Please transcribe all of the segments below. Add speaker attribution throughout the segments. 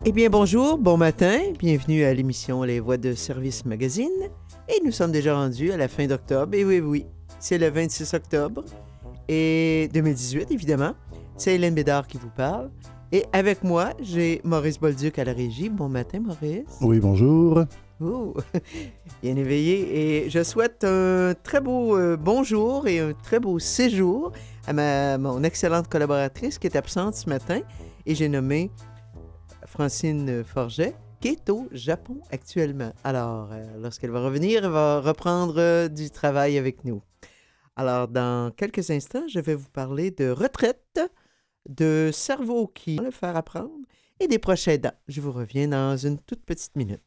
Speaker 1: Eh bien, bonjour, bon matin, bienvenue à l'émission Les Voix de Service Magazine. Et nous sommes déjà rendus à la fin d'octobre. Et oui, oui, c'est le 26 octobre et 2018, évidemment. C'est Hélène Bédard qui vous parle. Et avec moi, j'ai Maurice Bolduc à la régie. Bon matin, Maurice.
Speaker 2: Oui, bonjour.
Speaker 1: Oh, bien éveillé. Et je souhaite un très beau bonjour et un très beau séjour à mon excellente collaboratrice qui est absente ce matin. Et j'ai nommé Francine Forget, qui est au Japon actuellement. Alors, lorsqu'elle va revenir, elle va reprendre du travail avec nous. Alors, dans quelques instants, je vais vous parler de retraite, de cerveau qui va le faire apprendre et des proches aidants. Je vous reviens dans une toute petite minute.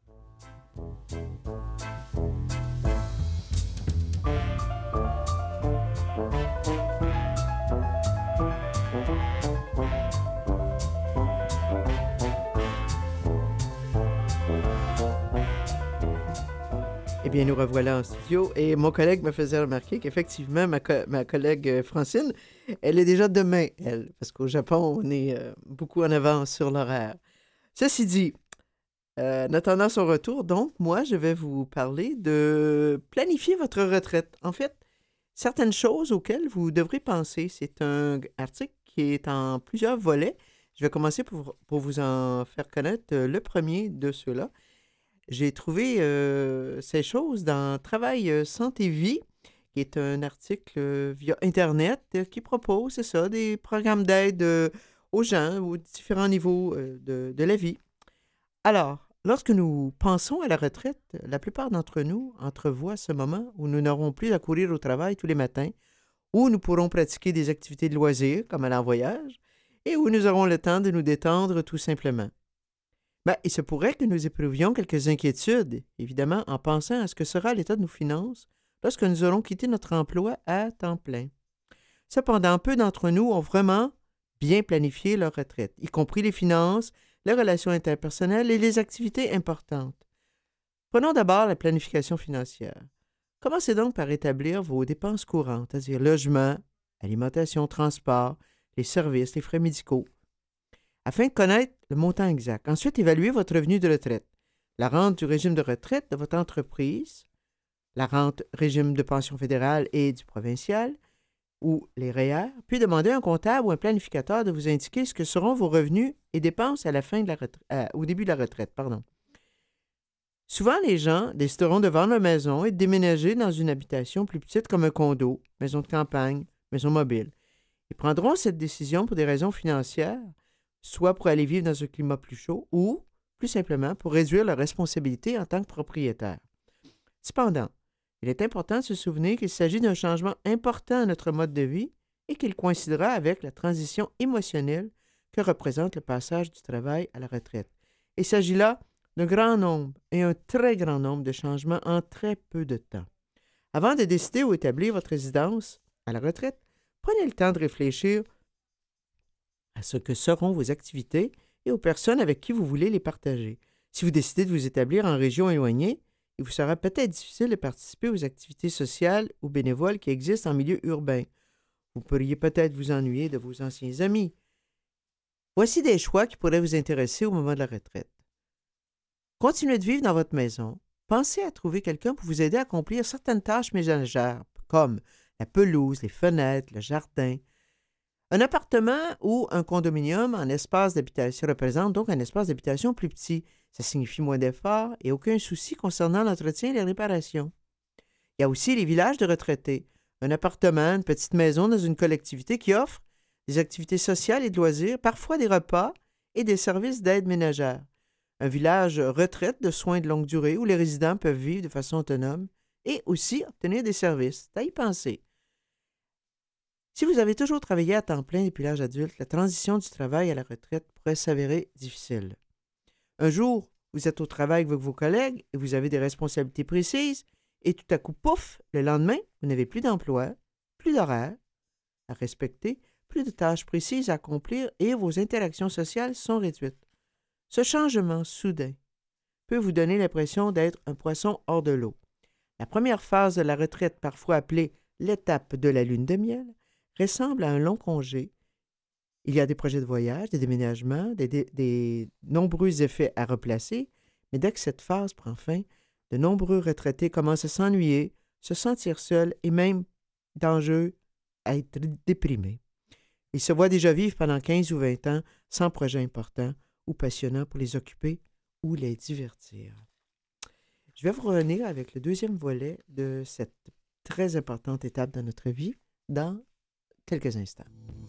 Speaker 1: Eh bien, nous revoilà en studio et mon collègue me faisait remarquer qu'effectivement, ma collègue Francine, elle est déjà demain, elle, parce qu'au Japon, on est beaucoup en avance sur l'horaire. Ceci dit, en attendant son retour, donc, moi, je vais vous parler de planifier votre retraite. En fait, certaines choses auxquelles vous devrez penser. C'est un article qui est en plusieurs volets. Je vais commencer pour vous en faire connaître le premier de ceux-là. J'ai trouvé ces choses dans Travail Santé Vie, qui est un article via Internet qui propose, c'est ça, des programmes d'aide aux gens aux différents niveaux de la vie. Alors, lorsque nous pensons à la retraite, la plupart d'entre nous entrevoient ce moment où nous n'aurons plus à courir au travail tous les matins, où nous pourrons pratiquer des activités de loisirs, comme aller en voyage, et où nous aurons le temps de nous détendre tout simplement. Ben, il se pourrait que nous éprouvions quelques inquiétudes, évidemment, en pensant à ce que sera l'état de nos finances lorsque nous aurons quitté notre emploi à temps plein. Cependant, peu d'entre nous ont vraiment bien planifié leur retraite, y compris les finances, les relations interpersonnelles et les activités importantes. Prenons d'abord la planification financière. Commencez donc par établir vos dépenses courantes, c'est-à-dire logement, alimentation, transport, les services, les frais médicaux, afin de connaître le montant exact. Ensuite, évaluez votre revenu de retraite, la rente du régime de retraite de votre entreprise, la rente régime de pension fédérale et du provincial, ou les REER, puis demandez à un comptable ou un planificateur de vous indiquer ce que seront vos revenus et dépenses à la fin de la au début de la retraite. Souvent, les gens décideront de vendre leur maison et de déménager dans une habitation plus petite comme un condo, maison de campagne, maison mobile. Ils prendront cette décision pour des raisons financières, soit pour aller vivre dans un climat plus chaud ou, plus simplement, pour réduire leurs responsabilités en tant que propriétaire. Cependant, il est important de se souvenir qu'il s'agit d'un changement important à notre mode de vie et qu'il coïncidera avec la transition émotionnelle que représente le passage du travail à la retraite. Il s'agit là d'un grand nombre et un très grand nombre de changements en très peu de temps. Avant de décider où établir votre résidence à la retraite, prenez le temps de réfléchir à ce que seront vos activités et aux personnes avec qui vous voulez les partager. Si vous décidez de vous établir en région éloignée, il vous sera peut-être difficile de participer aux activités sociales ou bénévoles qui existent en milieu urbain. Vous pourriez peut-être vous ennuyer de vos anciens amis. Voici des choix qui pourraient vous intéresser au moment de la retraite. Continuez de vivre dans votre maison. Pensez à trouver quelqu'un pour vous aider à accomplir certaines tâches ménagères, comme la pelouse, les fenêtres, le jardin. Un appartement ou un condominium en espace d'habitation représente donc un espace d'habitation plus petit. Ça signifie moins d'efforts et aucun souci concernant l'entretien et les réparations. Il y a aussi les villages de retraités. Un appartement, une petite maison dans une collectivité qui offre des activités sociales et de loisirs, parfois des repas et des services d'aide ménagère. Un village retraite de soins de longue durée où les résidents peuvent vivre de façon autonome et aussi obtenir des services. C'est à y penser. Si vous avez toujours travaillé à temps plein depuis l'âge adulte, la transition du travail à la retraite pourrait s'avérer difficile. Un jour, vous êtes au travail avec vos collègues et vous avez des responsabilités précises, et tout à coup, pouf, le lendemain, vous n'avez plus d'emploi, plus d'horaire à respecter, plus de tâches précises à accomplir et vos interactions sociales sont réduites. Ce changement soudain peut vous donner l'impression d'être un poisson hors de l'eau. La première phase de la retraite, parfois appelée l'étape de la lune de miel, ressemble à un long congé Il y a des projets de voyage, des déménagements, des nombreux effets à replacer, mais dès que cette phase prend fin, de nombreux retraités commencent à s'ennuyer, se sentir seuls et même dangereux à être déprimés. Ils se voient déjà vivre pendant 15 ou 20 ans sans projet important ou passionnant pour les occuper ou les divertir. Je vais vous revenir avec le deuxième volet de cette très importante étape dans notre vie dans quelques instants.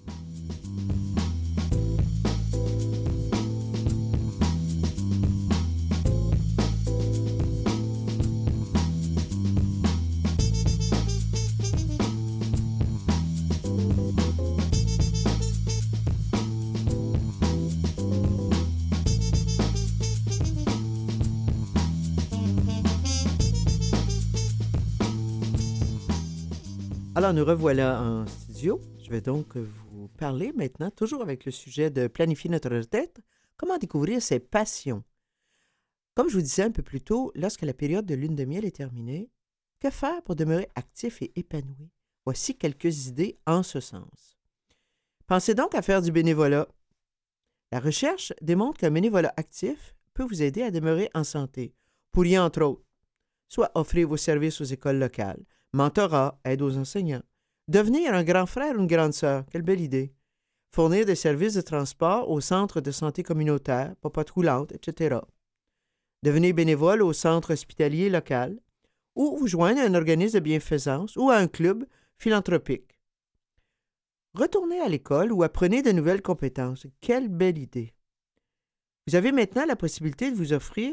Speaker 1: Alors, nous revoilà en studio. Je vais donc vous parler maintenant, toujours avec le sujet de planifier notre retraite, comment découvrir ses passions. Comme je vous disais un peu plus tôt, lorsque la période de lune de miel est terminée, que faire pour demeurer actif et épanoui? Voici quelques idées en ce sens. Pensez donc à faire du bénévolat. La recherche démontre qu'un bénévolat actif peut vous aider à demeurer en santé. Vous pourriez, entre autres, soit offrir vos services aux écoles locales, mentorat, aide aux enseignants, devenir un grand frère ou une grande sœur, quelle belle idée, fournir des services de transport au centre de santé communautaire, popote roulante, etc. Devenir bénévole au centre hospitalier local ou vous joindre à un organisme de bienfaisance ou à un club philanthropique. Retournez à l'école ou apprenez de nouvelles compétences. Quelle belle idée! Vous avez maintenant la possibilité de vous offrir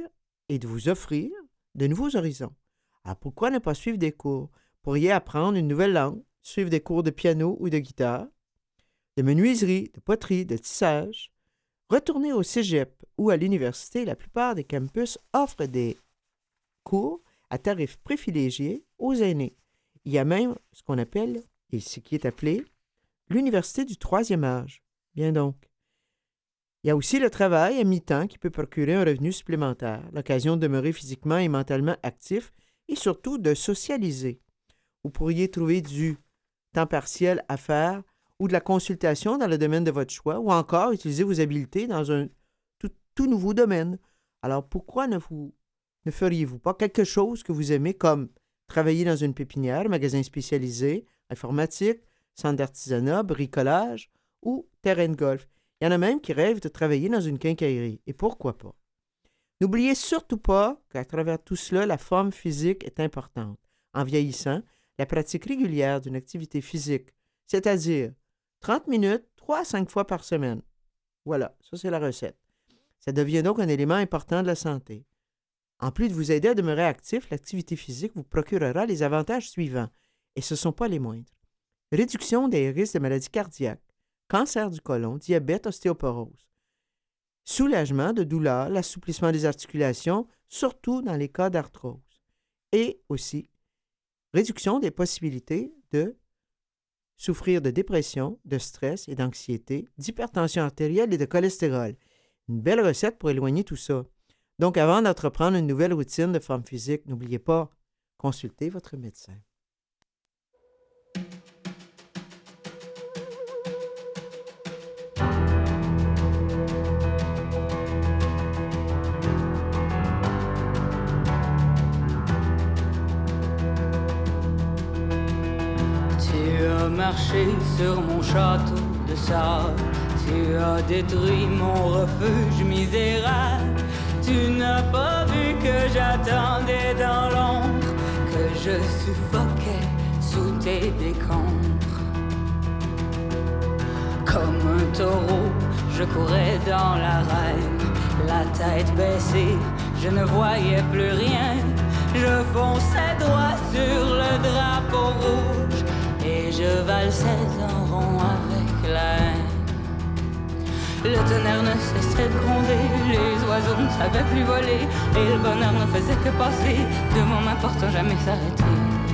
Speaker 1: de nouveaux horizons. Alors pourquoi ne pas suivre des cours? Vous pourriez apprendre une nouvelle langue, suivre des cours de piano ou de guitare, de menuiserie, de poterie, de tissage. Retourner au cégep ou à l'université, la plupart des campus offrent des cours à tarifs privilégiés aux aînés. Il y a même ce qu'on appelle, et ce qui est appelé, l'université du troisième âge. Bien donc. Il y a aussi le travail à mi-temps qui peut procurer un revenu supplémentaire, l'occasion de demeurer physiquement et mentalement actif et surtout de socialiser. Vous pourriez trouver du temps partiel à faire ou de la consultation dans le domaine de votre choix ou encore utiliser vos habiletés dans un tout nouveau domaine. Alors pourquoi ne feriez-vous pas quelque chose que vous aimez comme travailler dans une pépinière, magasin spécialisé, informatique, centre d'artisanat, bricolage ou terrain de golf? Il y en a même qui rêvent de travailler dans une quincaillerie. Et pourquoi pas? N'oubliez surtout pas qu'à travers tout cela, la forme physique est importante. En vieillissant, la pratique régulière d'une activité physique, c'est-à-dire 30 minutes, 3 à 5 fois par semaine. Voilà, ça c'est la recette. Ça devient donc un élément important de la santé. En plus de vous aider à demeurer actif, l'activité physique vous procurera les avantages suivants, et ce ne sont pas les moindres. Réduction des risques de maladies cardiaques, cancer du côlon, diabète, ostéoporose. Soulagement de douleurs, l'assouplissement des articulations, surtout dans les cas d'arthrose. Et aussi, réduction des possibilités de souffrir de dépression, de stress et d'anxiété, d'hypertension artérielle et de cholestérol. Une belle recette pour éloigner tout ça. Donc, avant d'entreprendre une nouvelle routine de forme physique, n'oubliez pas, consultez votre médecin.
Speaker 2: Marché sur mon château de sable, tu as détruit mon refuge misérable. Tu n'as pas vu que j'attendais dans l'ombre, que je suffoquais sous tes décombres. Comme un taureau, je courais dans l'arène, la tête baissée, je ne voyais plus rien. Je fonçais droit sur le drapeau rouge et je valsais en rond avec la haine. Le tonnerre ne cessait de gronder, les oiseaux ne savaient plus voler, et le bonheur ne faisait que passer devant ma porte sans jamais s'arrêter.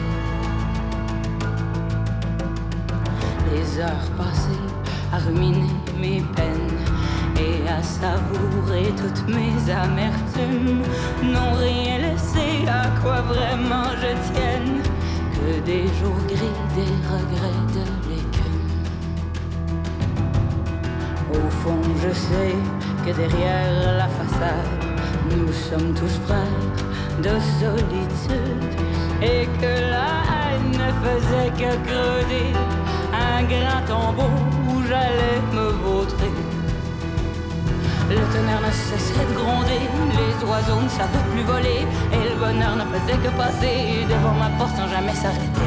Speaker 2: Les heures passées à ruminer mes peines et à savourer toutes mes amertumes n'ont rien laissé à quoi vraiment je tienne, que des jours gris, des regrets de l'écume. Au fond, je sais que derrière la façade, nous sommes tous frères de solitude et que la haine ne faisait que creuser un grand tombeau où j'allais me vautrer. Le tonnerre ne cessait de gronder, les oiseaux ne savaient plus voler et le bonheur ne faisait que passer devant ma porte sans jamais s'arrêter.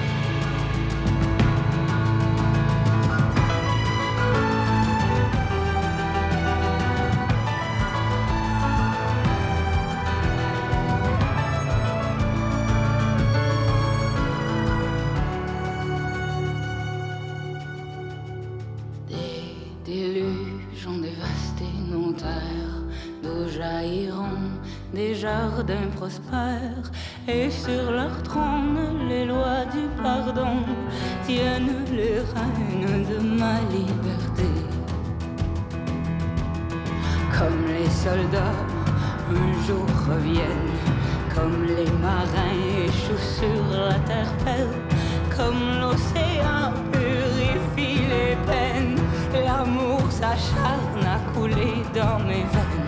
Speaker 2: Des jardins prospères et sur leur trône les lois du pardon tiennent les rênes de ma liberté. Comme les soldats un jour reviennent, comme les marins échouent sur la terre ferme, comme l'océan purifie les peines, l'amour s'acharne à couler dans mes veines.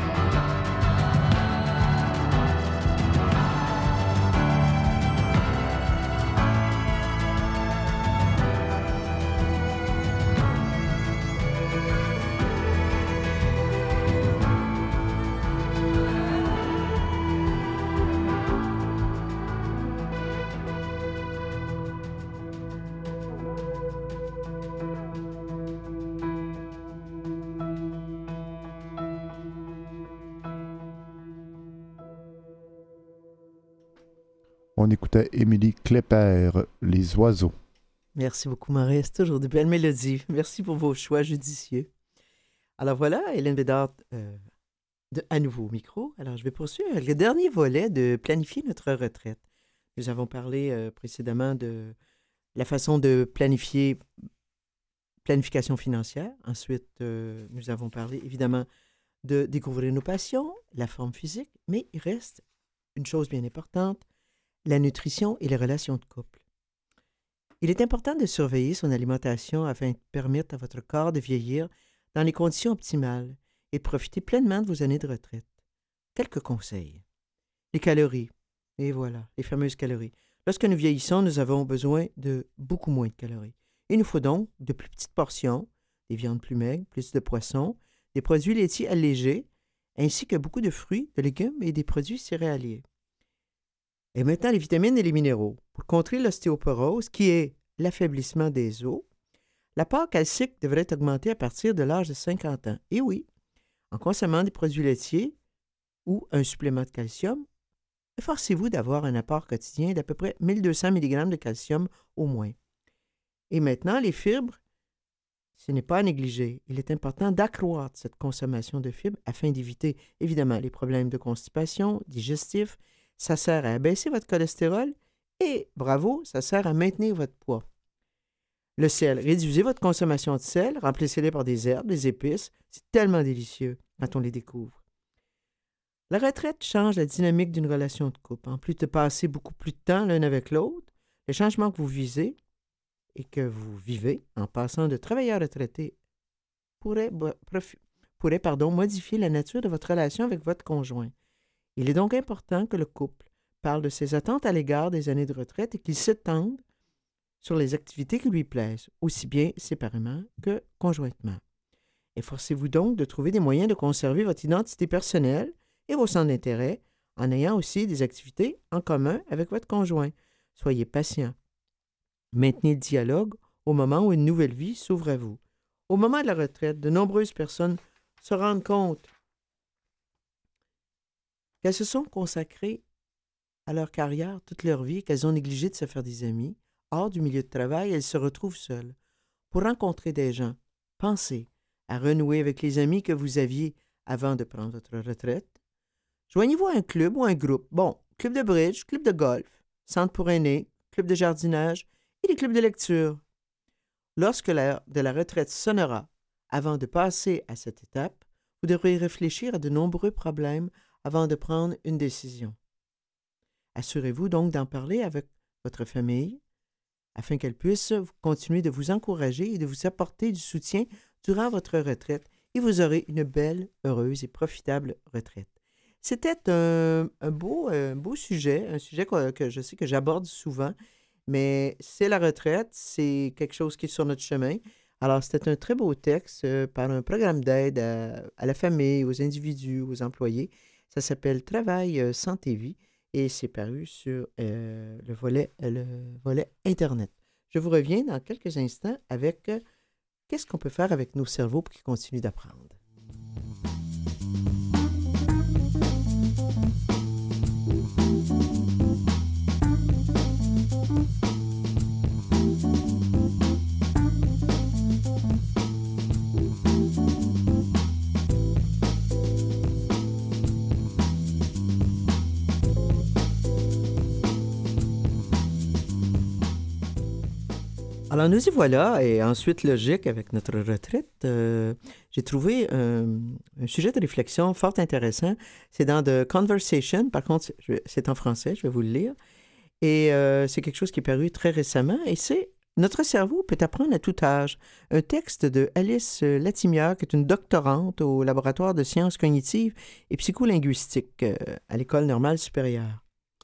Speaker 3: On écoutait Émilie Klepper, Les oiseaux.
Speaker 1: Merci beaucoup, Marie. C'est toujours de belles mélodies. Merci pour vos choix judicieux. Alors voilà, Hélène Bédard à nouveau au micro. Alors, je vais poursuivre avec le dernier volet de planifier notre retraite. Nous avons parlé précédemment de la façon de planification financière. Ensuite, nous avons parlé évidemment de découvrir nos passions, la forme physique, mais il reste une chose bien importante, la nutrition et les relations de couple. Il est important de surveiller son alimentation afin de permettre à votre corps de vieillir dans les conditions optimales et de profiter pleinement de vos années de retraite. Quelques conseils. Les calories. Et voilà, les fameuses calories. Lorsque nous vieillissons, nous avons besoin de beaucoup moins de calories. Il nous faut donc de plus petites portions, des viandes plus maigres, plus de poissons, des produits laitiers allégés, ainsi que beaucoup de fruits, de légumes et des produits céréaliers. Et maintenant, les vitamines et les minéraux. Pour contrer l'ostéoporose, qui est l'affaiblissement des os, l'apport calcique devrait augmenter à partir de l'âge de 50 ans. Et oui, en consommant des produits laitiers ou un supplément de calcium, efforcez-vous d'avoir un apport quotidien d'à peu près 1200 mg de calcium au moins. Et maintenant, les fibres, ce n'est pas à négliger. Il est important d'accroître cette consommation de fibres afin d'éviter, évidemment, les problèmes de constipation, digestifs. Ça sert à abaisser votre cholestérol et, bravo, ça sert à maintenir votre poids. Le sel. Réduisez votre consommation de sel, remplacez-les par des herbes, des épices. C'est tellement délicieux quand on les découvre. La retraite change la dynamique d'une relation de couple. En plus de passer beaucoup plus de temps l'un avec l'autre, les changements que vous visez et que vous vivez en passant de travailleur retraité pourraient modifier la nature de votre relation avec votre conjoint. Il est donc important que le couple parle de ses attentes à l'égard des années de retraite et qu'il s'étende sur les activités qui lui plaisent, aussi bien séparément que conjointement. Efforcez-vous donc de trouver des moyens de conserver votre identité personnelle et vos centres d'intérêt en ayant aussi des activités en commun avec votre conjoint. Soyez patient. Maintenez le dialogue au moment où une nouvelle vie s'ouvre à vous. Au moment de la retraite, de nombreuses personnes se rendent compte qu'elles se sont consacrées à leur carrière toute leur vie, qu'elles ont négligé de se faire des amis. Hors du milieu de travail, elles se retrouvent seules. Pour rencontrer des gens, pensez à renouer avec les amis que vous aviez avant de prendre votre retraite. Joignez-vous à un club ou un groupe. Bon, club de bridge, club de golf, centre pour aînés, club de jardinage et des clubs de lecture. Lorsque l'heure de la retraite sonnera, avant de passer à cette étape, vous devrez réfléchir à de nombreux problèmes avant de prendre une décision. Assurez-vous donc d'en parler avec votre famille afin qu'elle puisse continuer de vous encourager et de vous apporter du soutien durant votre retraite et vous aurez une belle, heureuse et profitable retraite. C'était un beau sujet, un sujet que je sais que j'aborde souvent, mais c'est la retraite, c'est quelque chose qui est sur notre chemin. Alors, c'était un très beau texte par un programme d'aide à la famille, aux individus, aux employés. Ça s'appelle Travail, santé, vie et c'est paru sur le volet Internet. Je vous reviens dans quelques instants avec qu'est-ce qu'on peut faire avec nos cerveaux pour qu'ils continuent d'apprendre. Alors, nous y voilà, et ensuite, logique, avec notre retraite, j'ai trouvé un sujet de réflexion fort intéressant. C'est dans The Conversation, par contre, c'est en français, je vais vous le lire, et c'est quelque chose qui est paru très récemment, et c'est Notre cerveau peut apprendre à tout âge. Un texte de Alice Latimière, qui est une doctorante au laboratoire de sciences cognitives et psycholinguistiques à l'École normale supérieure.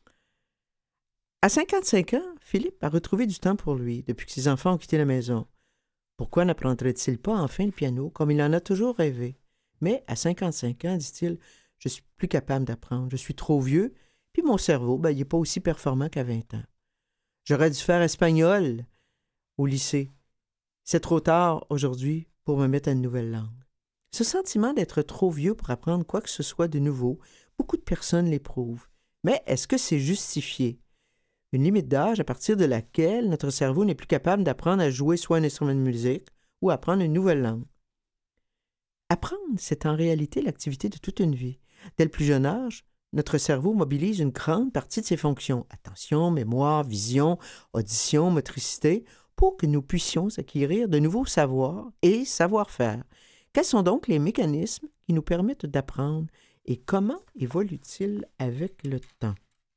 Speaker 1: À 55 ans, Philippe a retrouvé du temps pour lui depuis que ses enfants ont quitté la maison. Pourquoi n'apprendrait-il pas enfin le piano comme il en a toujours rêvé? Mais à 55 ans, dit-il, je suis plus capable d'apprendre, je suis trop vieux, puis mon cerveau, il n'est pas aussi performant qu'à 20 ans. J'aurais dû faire espagnol au lycée. C'est trop tard aujourd'hui pour me mettre à une nouvelle langue. Ce sentiment d'être trop vieux pour apprendre quoi que ce soit de nouveau, beaucoup de personnes l'éprouvent. Mais est-ce que c'est justifié? Une limite d'âge à partir de laquelle notre cerveau n'est plus capable d'apprendre à jouer soit un instrument de musique ou à apprendre une nouvelle langue. Apprendre, c'est en réalité l'activité de toute une vie. Dès le plus jeune âge, notre cerveau mobilise une grande partie de ses fonctions, attention, mémoire, vision, audition, motricité, pour que nous puissions acquérir de nouveaux savoirs et savoir-faire. Quels sont donc les mécanismes qui nous permettent d'apprendre et comment évoluent-ils avec le temps?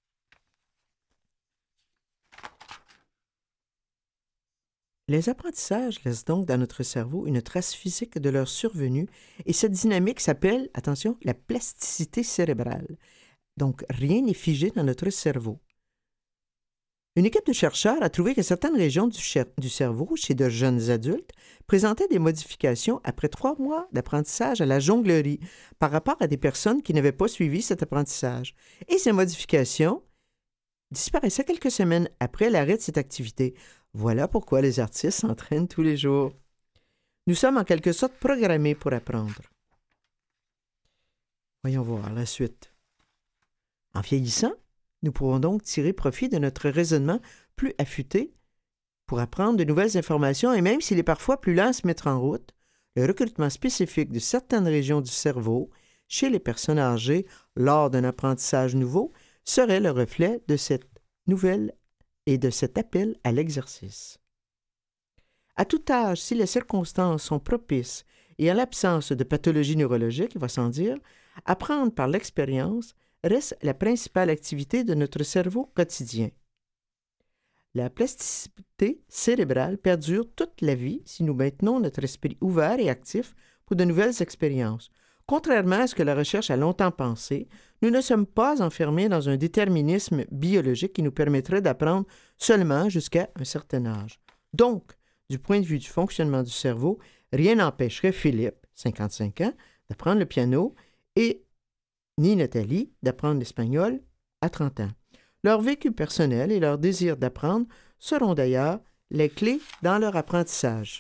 Speaker 1: Les apprentissages laissent donc dans notre cerveau une trace physique de leur survenue et cette dynamique s'appelle, attention, la plasticité cérébrale. Donc, rien n'est figé dans notre cerveau. Une équipe de chercheurs a trouvé que certaines régions du cerveau, chez de jeunes adultes, présentaient des modifications après 3 mois d'apprentissage à la jonglerie par rapport à des personnes qui n'avaient pas suivi cet apprentissage. Et ces modifications disparaissaient quelques semaines après l'arrêt de cette activité. Voilà pourquoi les artistes s'entraînent tous les jours. Nous sommes en quelque sorte programmés pour apprendre. Voyons voir la suite. En vieillissant, nous pourrons donc tirer profit de notre raisonnement plus affûté pour apprendre de nouvelles informations et même s'il est parfois plus lent à se mettre en route, le recrutement spécifique de certaines régions du cerveau chez les personnes âgées lors d'un apprentissage nouveau serait le reflet de cette nouvelle et de cet appel à l'exercice. À tout âge, si les circonstances sont propices et en l'absence de pathologie neurologique, il va sans dire, apprendre par l'expérience reste la principale activité de notre cerveau quotidien. La plasticité cérébrale perdure toute la vie si nous maintenons notre esprit ouvert et actif pour de nouvelles expériences. Contrairement à ce que la recherche a longtemps pensé, nous ne sommes pas enfermés dans un déterminisme biologique qui nous permettrait d'apprendre seulement jusqu'à un certain âge. Donc, du point de vue du fonctionnement du cerveau, rien n'empêcherait Philippe, 55 ans, d'apprendre le piano et ni Nathalie d'apprendre l'espagnol à 30 ans. Leur vécu personnel et leur désir d'apprendre seront d'ailleurs les clés dans leur apprentissage.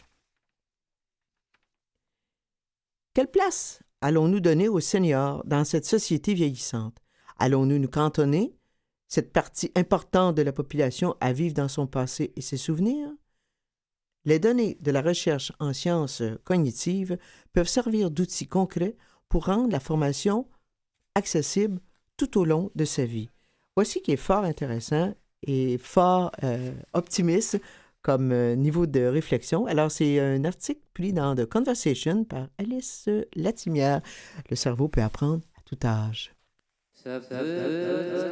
Speaker 1: Quelle place allons-nous donner aux seniors dans cette société vieillissante? Allons-nous nous cantonner, cette partie importante de la population, à vivre dans son passé et ses souvenirs? Les données de la recherche en sciences cognitives peuvent servir d'outils concrets pour rendre la formation accessible tout au long de sa vie. Voici qui est fort intéressant et fort optimiste comme niveau de réflexion. Alors, c'est un article pris dans The Conversation par Alice Latimière. Le cerveau peut apprendre à tout âge. Ça peut...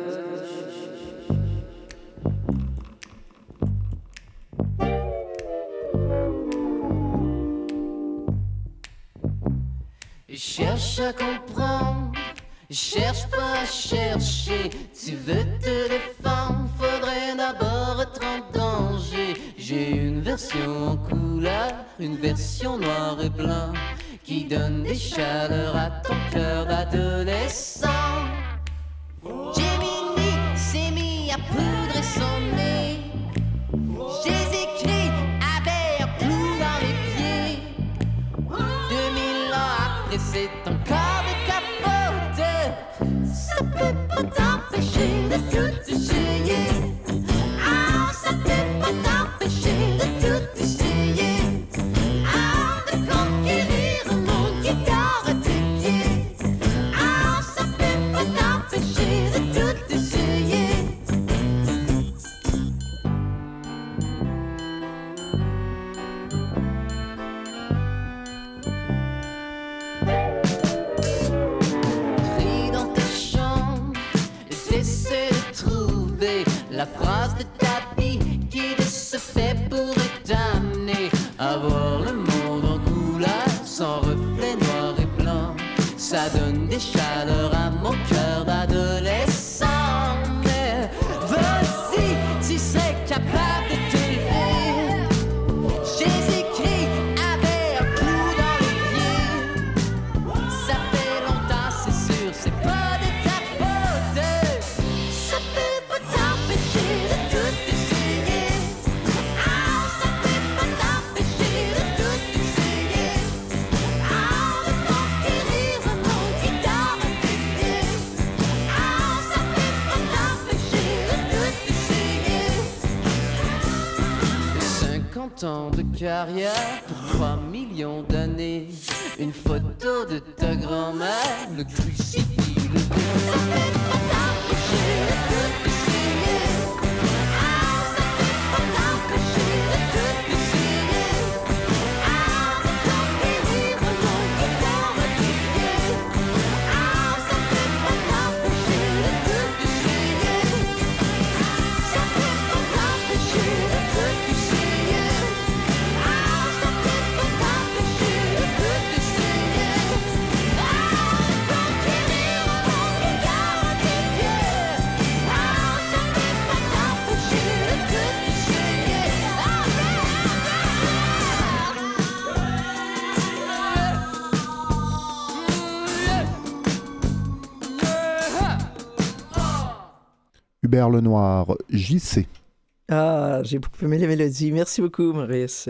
Speaker 4: à comprendre. Cherche pas à chercher, tu veux te défendre, faudrait d'abord être en danger. J'ai une version en couleur, une version noir et blanc, qui donne des chaleurs à ton cœur d'adolescent. Gemini s'est mis à poudrer son nez. J'ai écrit avec un clou dans les pieds. 2000 ans après, c'est encore de ta faute. Ça peut pas t'empêcher de tout essayer. Ah, ça peut pas t'empêcher de tout essayer. Ah, de conquérir un monde qui dort à tes pieds. Ah, ça peut pas t'empêcher de tout essayer. Crie dans ta chambre, t'essaies de trouver la phrase de ta vie qui de ce fait pourrait t'amener à voir le monde en couleur, sans reflet noir et blanc. Ça donne des chaleurs à mon cœur d'adolescent. Mais vas-y, tu serais capable de t'élever. J'ai écrit avec un clou dans les pieds. Ça fait longtemps, c'est sûr, c'est pas de ta faute. Ça peut pas t'empêcher de tout essayer. Ah, ça peut pas t'empêcher de tout essayer. Ah, de conquérir un monde qui dort à tes pieds. Ah, ça peut pas t'empêcher de tout essayer. 50 ans de carrière pour 3 millions d'années. Une photo de ta grand-mère, le crucifix levé. Ça peut pas t'empêcher de tout essayer. Ah, ça peut pas t'empêcher de tout essayer. Ah, de conquérir un monde qui dort à tes pieds. Ah, ça peut pas t'empêcher de tout essayer. Ça peut pas t'empêcher de tout essayer. Ah, ça peut pas t'empêcher de tout essayer. Ah, de conquérir un monde qui dort à tes pieds. Ah, ça peut pas t'empêcher de tout essayer.
Speaker 3: Hubert Lenoir, JC.
Speaker 1: Ah, j'ai beaucoup aimé la mélodie. Merci beaucoup, Maurice.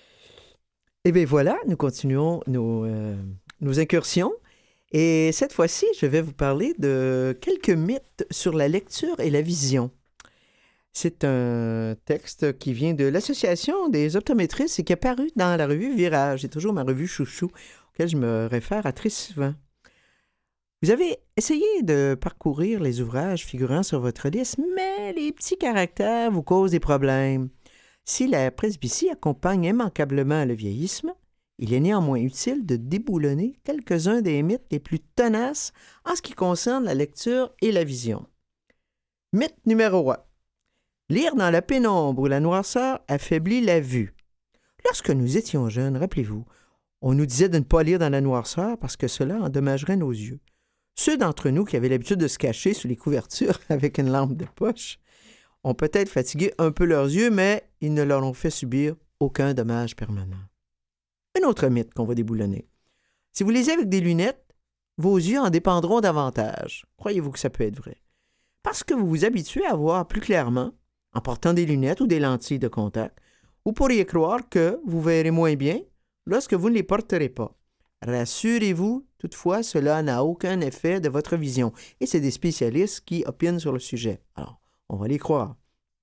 Speaker 1: Eh bien voilà, nous continuons nos incursions. Et cette fois-ci, je vais vous parler de quelques mythes sur la lecture et la vision. C'est un texte qui vient de l'Association des optométristes et qui est paru dans la revue Virage. C'est toujours ma revue chouchou, auquel je me réfère à très souvent. Vous avez essayé de parcourir les ouvrages figurant sur votre liste, mais les petits caractères vous causent des problèmes. Si la presbytie accompagne immanquablement le vieillissement, il est néanmoins utile de déboulonner quelques-uns des mythes les plus tenaces en ce qui concerne la lecture et la vision. Mythe numéro 1. Lire dans la pénombre ou la noirceur affaiblit la vue. Lorsque nous étions jeunes, rappelez-vous, on nous disait de ne pas lire dans la noirceur parce que cela endommagerait nos yeux. Ceux d'entre nous qui avaient l'habitude de se cacher sous les couvertures avec une lampe de poche ont peut-être fatigué un peu leurs yeux, mais ils ne leur ont fait subir aucun dommage permanent. Un autre mythe qu'on va déboulonner. Si vous lisez avec des lunettes, vos yeux en dépendront davantage. Croyez-vous que ça peut être vrai? Parce que vous vous habituez à voir plus clairement en portant des lunettes ou des lentilles de contact, vous pourriez croire que vous verrez moins bien lorsque vous ne les porterez pas. Rassurez-vous, toutefois, cela n'a aucun effet de votre vision. Et c'est des spécialistes qui opinent sur le sujet. Alors, on va les croire.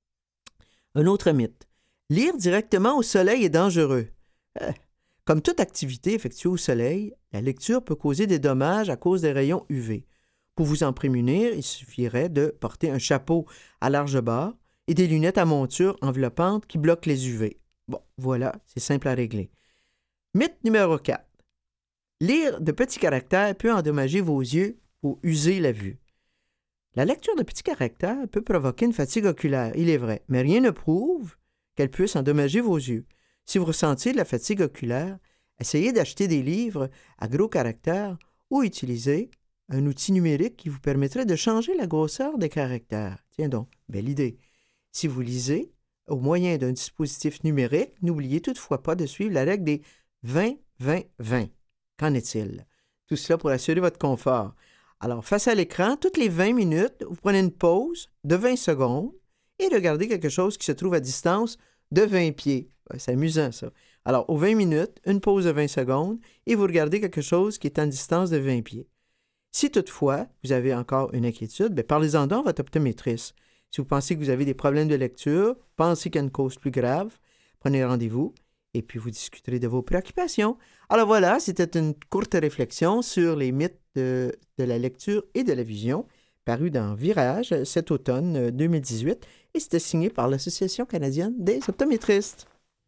Speaker 1: Un autre mythe. Lire directement au soleil est dangereux. Comme toute activité effectuée au soleil, la lecture peut causer des dommages à cause des rayons UV. Pour vous en prémunir, il suffirait de porter un chapeau à large bord et des lunettes à monture enveloppantes qui bloquent les UV. Bon, voilà, c'est simple à régler. Mythe numéro 4. Lire de petits caractères peut endommager vos yeux ou user la vue. La lecture de petits caractères peut provoquer une fatigue oculaire, il est vrai, mais rien ne prouve qu'elle puisse endommager vos yeux. Si vous ressentez de la fatigue oculaire, essayez d'acheter des livres à gros caractères ou utiliser un outil numérique qui vous permettrait de changer la grosseur des caractères. Tiens donc, belle idée. Si vous lisez au moyen d'un dispositif numérique, n'oubliez toutefois pas de suivre la règle des 20-20-20. Qu'en est-il? Tout cela pour assurer votre confort. Alors, face à l'écran, toutes les 20 minutes, vous prenez une pause de 20 secondes et regardez quelque chose qui se trouve à distance de 20 pieds. C'est amusant, ça. Alors, aux 20 minutes, une pause de 20 secondes et vous regardez quelque chose qui est à distance de 20 pieds. Si toutefois, vous avez encore une inquiétude, bien, parlez-en donc à votre optométriste. Si vous pensez que vous avez des problèmes de lecture, pensez qu'il y a une cause plus grave, prenez rendez-vous et puis vous discuterez de vos préoccupations. Alors voilà, c'était une courte réflexion sur les mythes de la lecture et de la vision, paru dans Virage cet automne 2018, et c'était signé par l'Association canadienne des optométristes.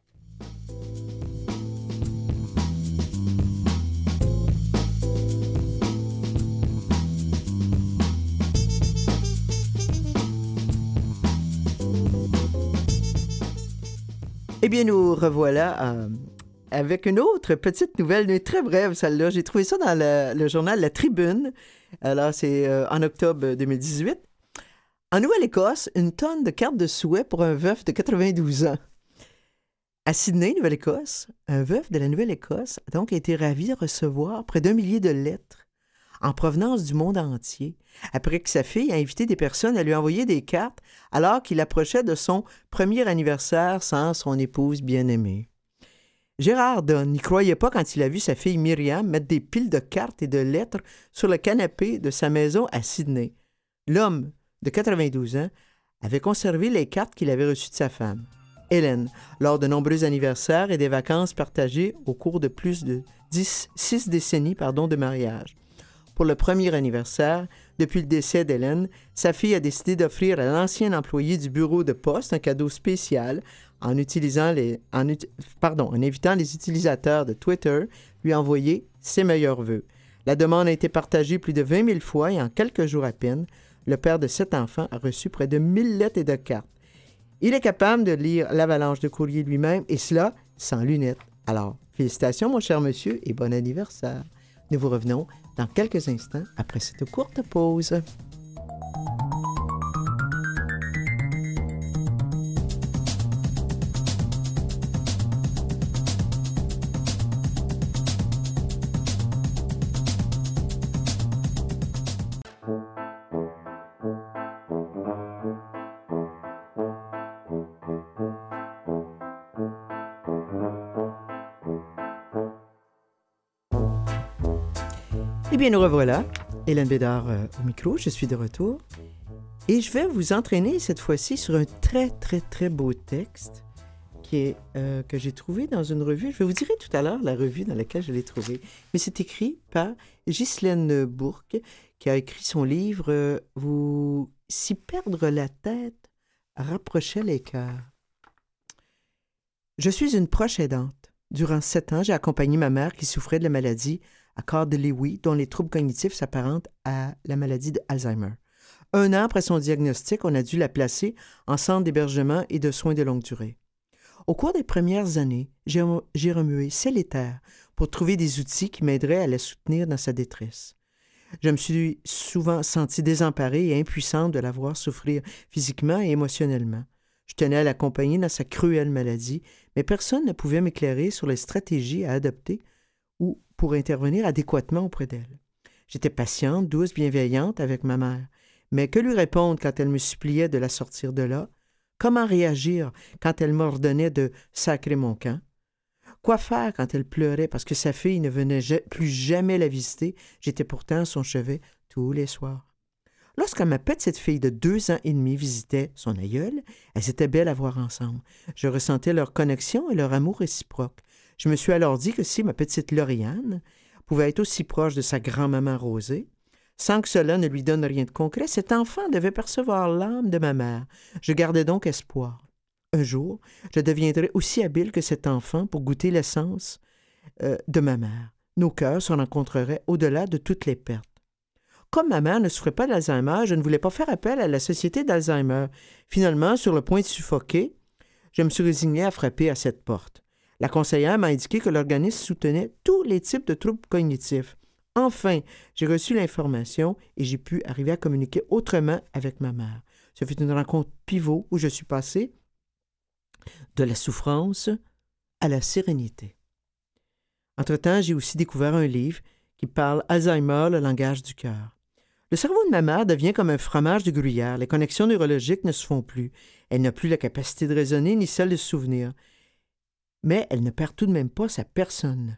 Speaker 1: Eh bien, nous revoilà avec une autre petite nouvelle, mais très brève, celle-là. J'ai trouvé ça dans le journal La Tribune. Alors, c'est en octobre 2018. En Nouvelle-Écosse, une tonne de cartes de souhait pour un veuf de 92 ans. À Sydney, Nouvelle-Écosse, un veuf de la Nouvelle-Écosse a donc été ravi de recevoir près d'1 millier de lettres en provenance du monde entier, après que sa fille a invité des personnes à lui envoyer des cartes alors qu'il approchait de son premier anniversaire sans son épouse bien-aimée. Gérard Dunn n'y croyait pas quand il a vu sa fille Myriam mettre des piles de cartes et de lettres sur le canapé de sa maison à Sydney. L'homme de 92 ans avait conservé les cartes qu'il avait reçues de sa femme, Hélène, lors de nombreux anniversaires et des vacances partagées au cours de plus de 6 décennies de mariage. Pour le premier anniversaire, depuis le décès d'Hélène, sa fille a décidé d'offrir à l'ancien employé du bureau de poste un cadeau spécial en invitant les utilisateurs de Twitter lui envoyer ses meilleurs vœux. La demande a été partagée plus de 20 000 fois et en quelques jours à peine, le père de 7 enfants a reçu près de 1000 lettres et de cartes. Il est capable de lire l'avalanche de courrier lui-même et cela sans lunettes. Alors, félicitations mon cher monsieur et bon anniversaire. Nous vous revenons dans quelques instants après cette courte pause. Eh bien, nous revoilà. Hélène Bédard au micro, je suis de retour. Et je vais vous entraîner cette fois-ci sur un très, très, très beau texte que j'ai trouvé dans une revue. Je vous dirai tout à l'heure la revue dans laquelle je l'ai trouvé. Mais c'est écrit par Ghislaine Bourque, qui a écrit son livre « Vous si perdre la tête rapprochait les cœurs ». Je suis une proche aidante. Durant 7 ans, j'ai accompagné ma mère qui souffrait de la maladie à corps de Lewy, dont les troubles cognitifs s'apparentent à la maladie d'Alzheimer. 1 an après son diagnostic, on a dû la placer en centre d'hébergement et de soins de longue durée. Au cours des premières années, j'ai remué ciel et terre pour trouver des outils qui m'aideraient à la soutenir dans sa détresse. Je me suis souvent sentie désemparée et impuissante de la voir souffrir physiquement et émotionnellement. Je tenais à l'accompagner dans sa cruelle maladie, mais personne ne pouvait m'éclairer sur les stratégies à adopter ou pour intervenir adéquatement auprès d'elle. J'étais patiente, douce, bienveillante avec ma mère. Mais que lui répondre quand elle me suppliait de la sortir de là? Comment réagir quand elle m'ordonnait de sacrer mon camp? Quoi faire quand elle pleurait parce que sa fille ne venait plus jamais la visiter? J'étais pourtant à son chevet tous les soirs. Lorsque ma petite fille de 2 ans et demi visitait son aïeul, elles étaient belles à voir ensemble. Je ressentais leur connexion et leur amour réciproque. Je me suis alors dit que si ma petite Lauriane pouvait être aussi proche de sa grand-maman Rosée, sans que cela ne lui donne rien de concret, cet enfant devait percevoir l'âme de ma mère. Je gardais donc espoir. Un jour, je deviendrai aussi habile que cet enfant pour goûter l'essence de ma mère. Nos cœurs se rencontreraient au-delà de toutes les pertes. Comme ma mère ne souffrait pas d'Alzheimer, je ne voulais pas faire appel à la Société d'Alzheimer. Finalement, sur le point de suffoquer, je me suis résignée à frapper à cette porte. La conseillère m'a indiqué que l'organisme soutenait tous les types de troubles cognitifs. Enfin, j'ai reçu l'information et j'ai pu arriver à communiquer autrement avec ma mère. Ce fut une rencontre pivot où je suis passé de la souffrance à la sérénité. Entre-temps, j'ai aussi découvert un livre qui parle Alzheimer, le langage du cœur. Le cerveau de ma mère devient comme un fromage de gruyère. Les connexions neurologiques ne se font plus. Elle n'a plus la capacité de raisonner ni celle de se souvenir. Mais elle ne perd tout de même pas sa personne.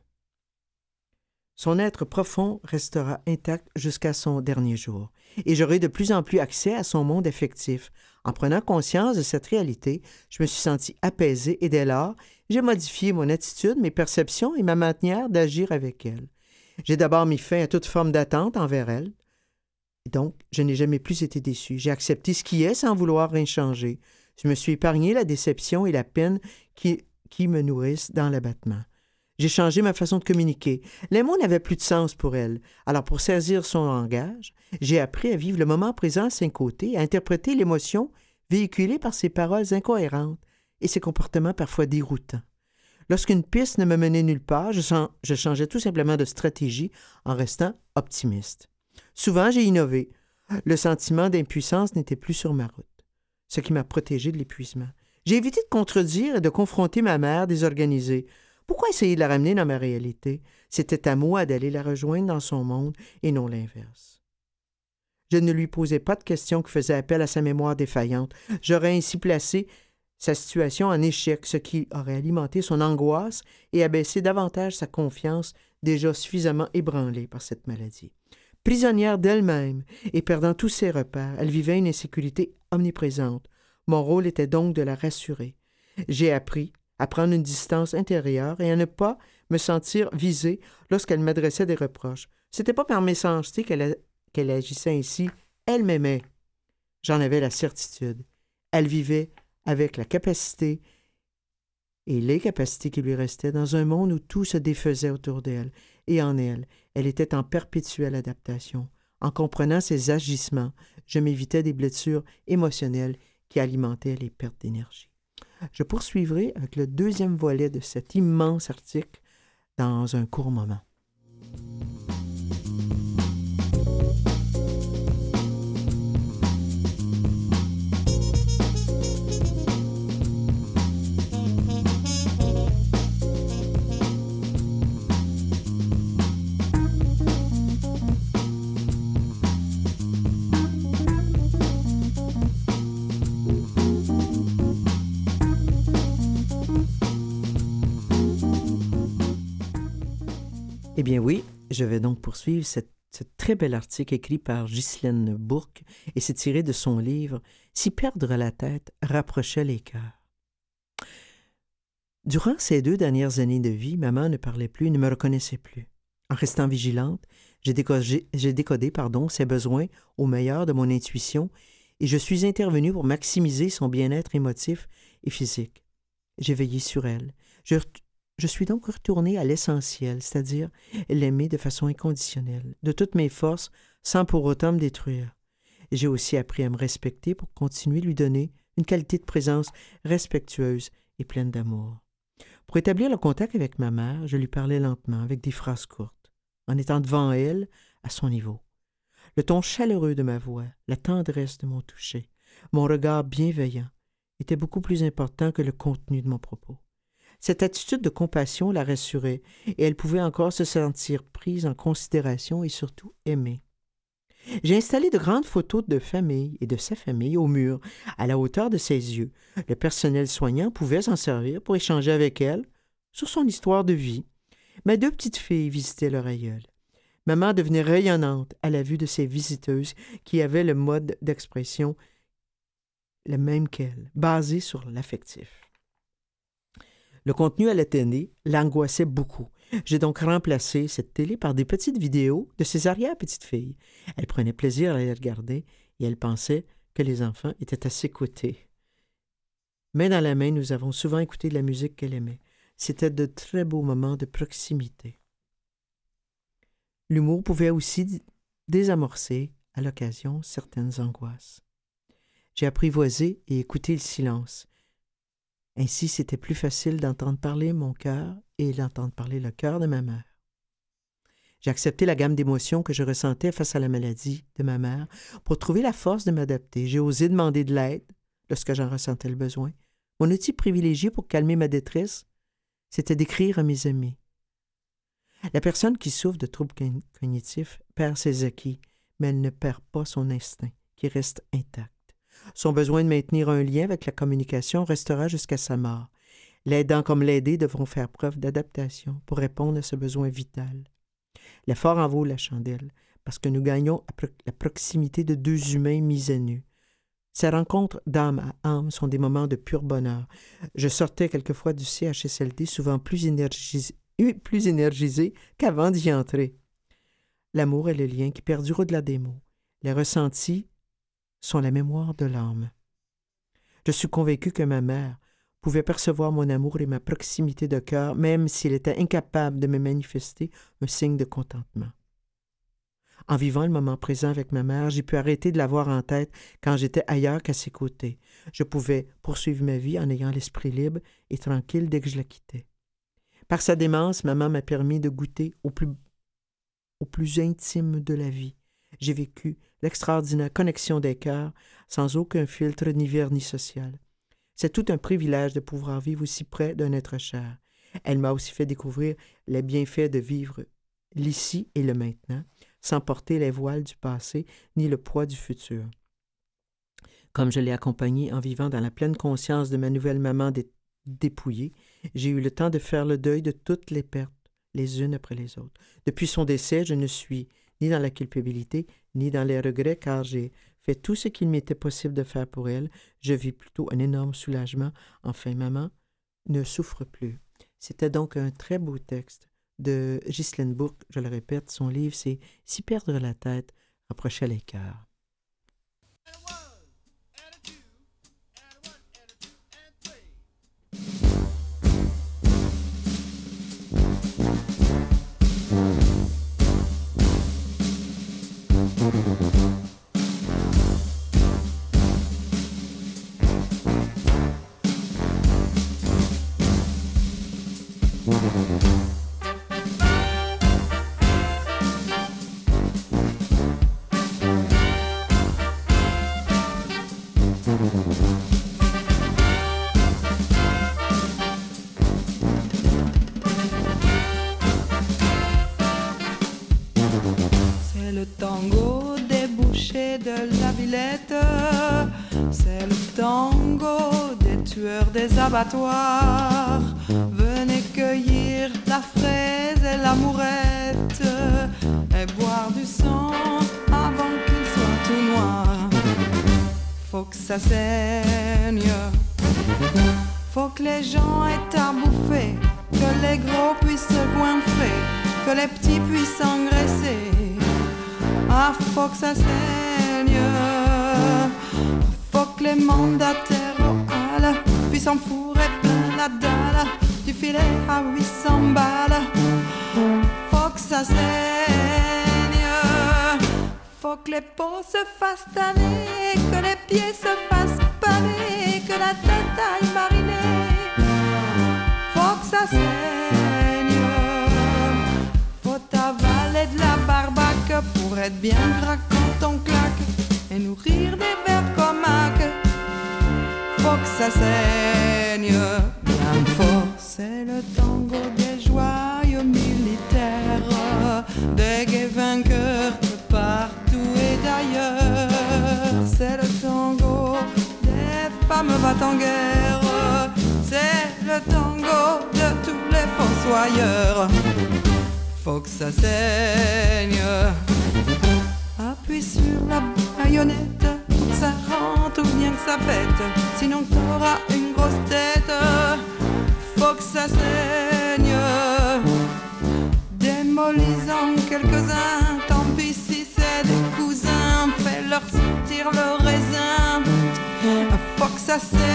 Speaker 1: Son être profond restera intact jusqu'à son dernier jour. Et j'aurai de plus en plus accès à son monde affectif. En prenant conscience de cette réalité, je me suis senti apaisé et dès lors, j'ai modifié mon attitude, mes perceptions et ma manière d'agir avec elle. J'ai d'abord mis fin à toute forme d'attente envers elle. Donc, je n'ai jamais plus été déçu. J'ai accepté ce qui est sans vouloir rien changer. Je me suis épargné la déception et la peine qui me nourrissent dans l'abattement. J'ai changé ma façon de communiquer. Les mots n'avaient plus de sens pour elle. Alors, pour saisir son langage, j'ai appris à vivre le moment présent à ses côtés, à interpréter l'émotion véhiculée par ses paroles incohérentes et ses comportements parfois déroutants. Lorsqu'une piste ne me menait nulle part, je changeais tout simplement de stratégie en restant optimiste. Souvent, j'ai innové. Le sentiment d'impuissance n'était plus sur ma route, ce qui m'a protégé de l'épuisement. J'ai évité de contredire et de confronter ma mère désorganisée. Pourquoi essayer de la ramener dans ma réalité? C'était à moi d'aller la rejoindre dans son monde et non l'inverse. Je ne lui posais pas de questions qui faisaient appel à sa mémoire défaillante. J'aurais ainsi placé sa situation en échec, ce qui aurait alimenté son angoisse et abaissé davantage sa confiance déjà suffisamment ébranlée par cette maladie. Prisonnière d'elle-même et perdant tous ses repères, elle vivait une insécurité omniprésente. Mon rôle était donc de la rassurer. J'ai appris à prendre une distance intérieure et à ne pas me sentir visée lorsqu'elle m'adressait des reproches. C'était pas par méchanceté qu'elle agissait ainsi. Elle m'aimait. J'en avais la certitude. Elle vivait avec la capacité et les capacités qui lui restaient dans un monde où tout se défaisait autour d'elle. Et en elle, elle était en perpétuelle adaptation. En comprenant ses agissements, je m'évitais des blessures émotionnelles qui alimentaient les pertes d'énergie. Je poursuivrai avec le deuxième volet de cet immense article dans un court moment. Eh bien oui, je vais donc poursuivre ce très bel article écrit par Ghislaine Bourque et c'est tiré de son livre « Si perdre la tête rapprochait les cœurs ». Durant ces 2 dernières années de vie, maman ne parlait plus et ne me reconnaissait plus. En restant vigilante, j'ai décodé ses besoins au meilleur de mon intuition et je suis intervenu pour maximiser son bien-être émotif et physique. J'ai veillé sur elle. Je suis donc retourné à l'essentiel, c'est-à-dire l'aimer de façon inconditionnelle, de toutes mes forces, sans pour autant me détruire. J'ai aussi appris à me respecter pour continuer de lui donner une qualité de présence respectueuse et pleine d'amour. Pour établir le contact avec ma mère, je lui parlais lentement, avec des phrases courtes, en étant devant elle, à son niveau. Le ton chaleureux de ma voix, la tendresse de mon toucher, mon regard bienveillant étaient beaucoup plus importants que le contenu de mon propos. Cette attitude de compassion la rassurait et elle pouvait encore se sentir prise en considération et surtout aimée. J'ai installé de grandes photos de famille et de sa famille au mur, à la hauteur de ses yeux. Le personnel soignant pouvait s'en servir pour échanger avec elle sur son histoire de vie. Mes 2 petites filles visitaient leur aïeul. Maman devenait rayonnante à la vue de ses visiteuses qui avaient le mode d'expression le même qu'elle, basé sur l'affectif. Le contenu à la télé l'angoissait beaucoup. J'ai donc remplacé cette télé par des petites vidéos de ses arrière-petites-filles. Elle prenait plaisir à les regarder et elle pensait que les enfants étaient à ses côtés. Main dans la main, nous avons souvent écouté de la musique qu'elle aimait. C'était de très beaux moments de proximité. L'humour pouvait aussi désamorcer, à l'occasion, certaines angoisses. J'ai apprivoisé et écouté le silence. Ainsi, c'était plus facile d'entendre parler mon cœur et d'entendre parler le cœur de ma mère. J'ai accepté la gamme d'émotions que je ressentais face à la maladie de ma mère pour trouver la force de m'adapter. J'ai osé demander de l'aide lorsque j'en ressentais le besoin. Mon outil privilégié pour calmer ma détresse, c'était d'écrire à mes amis. La personne qui souffre de troubles cognitifs perd ses acquis, mais elle ne perd pas son instinct, qui reste intact. Son besoin de maintenir un lien avec la communication restera jusqu'à sa mort. L'aidant comme l'aidé devront faire preuve d'adaptation pour répondre à ce besoin vital. L'effort en vaut la chandelle, parce que nous gagnons la proximité de deux humains mis à nu. Ces rencontres d'âme à âme sont des moments de pur bonheur. Je sortais quelquefois du CHSLD souvent plus énergisé qu'avant d'y entrer. L'amour est le lien qui perdure au-delà des mots. Les ressentis sont la mémoire de l'âme. Je suis convaincu que ma mère pouvait percevoir mon amour et ma proximité de cœur, même s'il était incapable de me manifester un signe de contentement. En vivant le moment présent avec ma mère, j'ai pu arrêter de l'avoir en tête quand j'étais ailleurs qu'à ses côtés. Je pouvais poursuivre ma vie en ayant l'esprit libre et tranquille dès que je la quittais. Par sa démence, maman m'a permis de goûter au plus intime de la vie. J'ai vécu l'extraordinaire connexion des cœurs sans aucun filtre ni vernis social. C'est tout un privilège de pouvoir vivre aussi près d'un être cher. Elle m'a aussi fait découvrir les bienfaits de vivre l'ici et le maintenant, sans porter les voiles du passé ni le poids du futur. Comme je l'ai accompagnée en vivant dans la pleine conscience de ma nouvelle maman dépouillée, j'ai eu le temps de faire le deuil de toutes les pertes, les unes après les autres. Depuis son décès, je ne suis ni dans la culpabilité, ni dans les regrets, car j'ai fait tout ce qu'il m'était possible de faire pour elle. Je vis plutôt un énorme soulagement. Enfin, maman ne souffre plus. C'était donc un très beau texte de Ghislaine Bourque. Je le répète, son livre, c'est « Si perdre la tête approchait les cœurs ».
Speaker 2: C'est le tango des bouchers de la Villette, c'est le tango des tueurs des abattoirs. Venez cueillir la fraise et l'amourette et boire du sang avant qu'il soit tout noir. Faut que ça saigne, faut que les gens aient à bouffer, que les gros puissent se goinfrer, que les petits puissent engraisser. Ah, faut que ça saigne, faut que les mandataires au hall puissent enfourrer plein la dalle du filet à 800 balles. Faut que ça saigne, faut que les peaux se fassent tanner, que les pieds se fassent paner, que la tête aille mariner. Faut que ça saigne, faut avaler de la barbaque pour être bien gras quand on claque et nourrir des vers comaques. Faut que ça saigne bien fort. C'est le tango des joyeux militaires, des gays vainqueurs de partout et d'ailleurs. C'est le tango des femmes battent en guerre, c'est le tango de tous les fossoyeurs. Faut que ça saigne, appuie sur la baïonnette, faut que ça rentre ou bien que ça pète, sinon t'auras une grosse tête. Faut que ça saigne, démolis-en quelques-uns, tant pis si c'est des cousins, fais-leur sortir le raisin. Faut que ça saigne,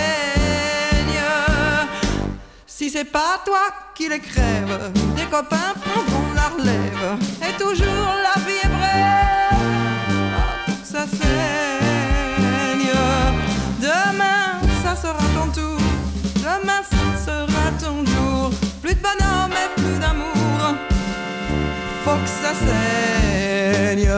Speaker 2: si c'est pas toi qui les crève, des copains prendront la relève, et toujours la vie est brève. Faut que ça saigne, demain ça sera ton tour, demain ça sera ton jour, plus de bonhomme et plus d'amour.
Speaker 5: faut que ça saigne.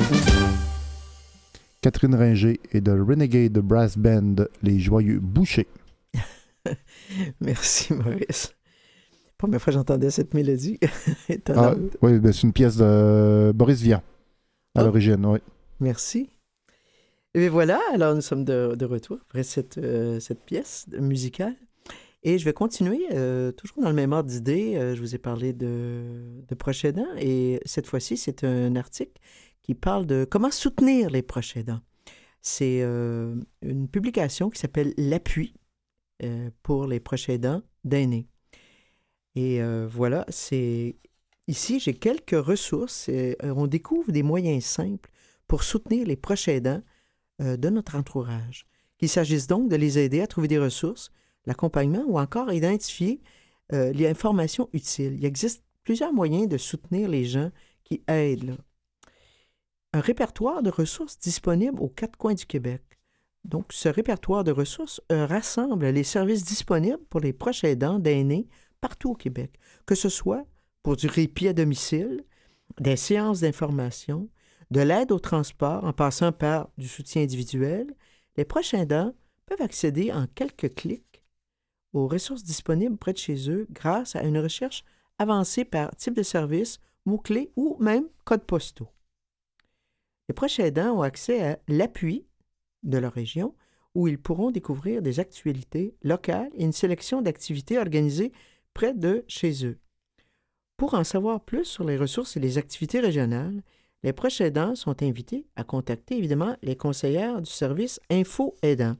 Speaker 3: Catherine Ringer et de Renegade Brass Band, Les Joyeux Bouchers.
Speaker 1: Merci, Maurice. Première fois que j'entendais cette mélodie. Étonnante.
Speaker 3: Oui, ben, c'est une pièce de Boris Vian, à l'origine, oui.
Speaker 1: Merci. Et bien voilà, alors nous sommes de retour après cette pièce musicale. Et je vais continuer, toujours dans le même ordre d'idée. Je vous ai parlé de proches aidants et cette fois-ci, c'est un article qui parle de comment soutenir les proches aidants. C'est une publication qui s'appelle « L'appui pour les proches aidants d'aînés ». Et voilà, ici, j'ai quelques ressources. On découvre des moyens simples pour soutenir les proches aidants de notre entourage. Qu'il s'agisse donc de les aider à trouver des ressources, l'accompagnement ou encore identifier les informations utiles. Il existe plusieurs moyens de soutenir les gens qui aident. Là. Un répertoire de ressources disponible aux 4 coins du Québec. Donc, ce répertoire de ressources rassemble les services disponibles pour les proches aidants d'aînés partout au Québec, que ce soit pour du répit à domicile, des séances d'information, de l'aide au transport en passant par du soutien individuel. Les proches aidants peuvent accéder en quelques clics aux ressources disponibles près de chez eux grâce à une recherche avancée par type de service, mots-clés ou même codes postaux. Les proches aidants ont accès à l'appui de leur région où ils pourront découvrir des actualités locales et une sélection d'activités organisées près de chez eux. Pour en savoir plus sur les ressources et les activités régionales, les proches aidants sont invités à contacter évidemment les conseillères du service Info Aidant.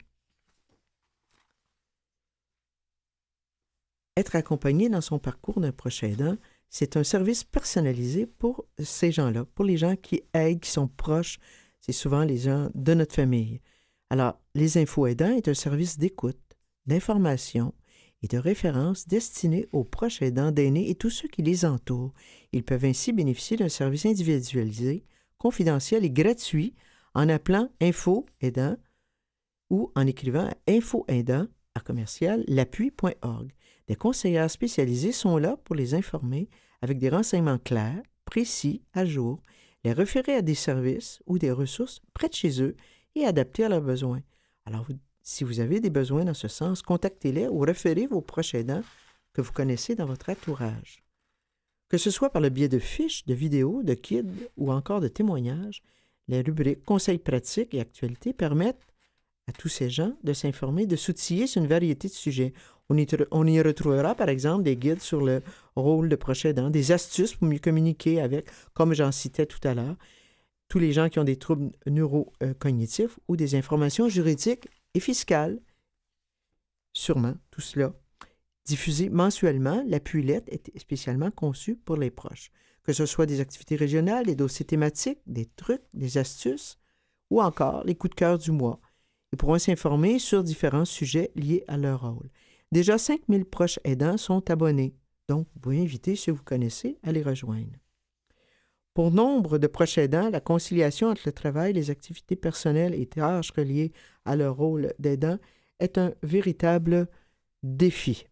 Speaker 1: Être accompagné dans son parcours d'un proche aidant, c'est un service personnalisé pour ces gens-là, pour les gens qui aident, qui sont proches. C'est souvent les gens de notre famille. Alors, les Info Aidants est un service d'écoute, d'information et de référence destiné aux proches aidants d'aînés et tous ceux qui les entourent. Ils peuvent ainsi bénéficier d'un service individualisé, confidentiel et gratuit en appelant Info Aidant ou en écrivant à infoaidant@l'appui.org. Des conseillères spécialisées sont là pour les informer avec des renseignements clairs, précis, à jour, les référer à des services ou des ressources près de chez eux et adaptés à leurs besoins. Alors, si vous avez des besoins dans ce sens, contactez-les ou référez vos proches aidants que vous connaissez dans votre entourage. Que ce soit par le biais de fiches, de vidéos, de guides ou encore de témoignages, les rubriques Conseils pratiques et actualités permettent à tous ces gens de s'informer, de s'outiller sur une variété de sujets. On y retrouvera, par exemple, des guides sur le rôle de proche aidant, des astuces pour mieux communiquer avec, comme j'en citais tout à l'heure, tous les gens qui ont des troubles neurocognitifs ou des informations juridiques et fiscales. Sûrement, tout cela. Diffusé mensuellement, l'appui-lettre est spécialement conçu pour les proches. Que ce soit des activités régionales, des dossiers thématiques, des trucs, des astuces ou encore les coups de cœur du mois. Ils pourront s'informer sur différents sujets liés à leur rôle. Déjà 5000 proches aidants sont abonnés, donc vous pouvez inviter ceux que vous connaissez à les rejoindre. Pour nombre de proches aidants, la conciliation entre le travail, les activités personnelles et tâches reliées à leur rôle d'aidant est un véritable défi.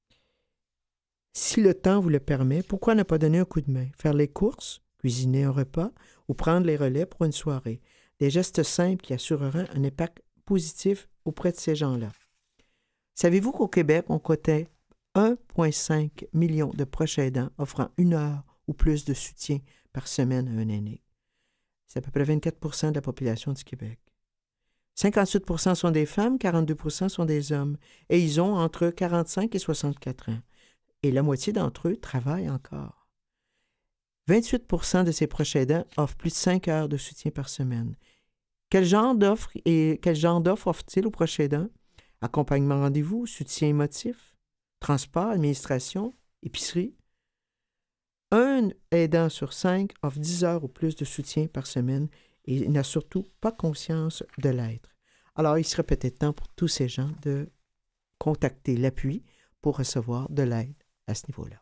Speaker 1: Si le temps vous le permet, pourquoi ne pas donner un coup de main? Faire les courses, cuisiner un repas ou prendre les relais pour une soirée. Des gestes simples qui assureront un impact positif auprès de ces gens-là. Savez-vous qu'au Québec, on comptait 1,5 million de proches aidants offrant 1 heure ou plus de soutien par semaine à un aîné? C'est à peu près 24 % de la population du Québec. 58 % sont des femmes, 42 % sont des hommes, et ils ont entre 45 et 64 ans. Et la moitié d'entre eux travaillent encore. 28 % de ces proches aidants offrent plus de 5 heures de soutien par semaine. Quel genre d'offre offre-t-il aux proches aidants? Accompagnement rendez-vous, soutien émotif, transport, administration, épicerie. Un aidant sur 5 offre 10 heures ou plus de soutien par semaine et il n'a surtout pas conscience de l'être. Alors, il serait peut-être temps pour tous ces gens de contacter l'appui pour recevoir de l'aide à ce niveau-là.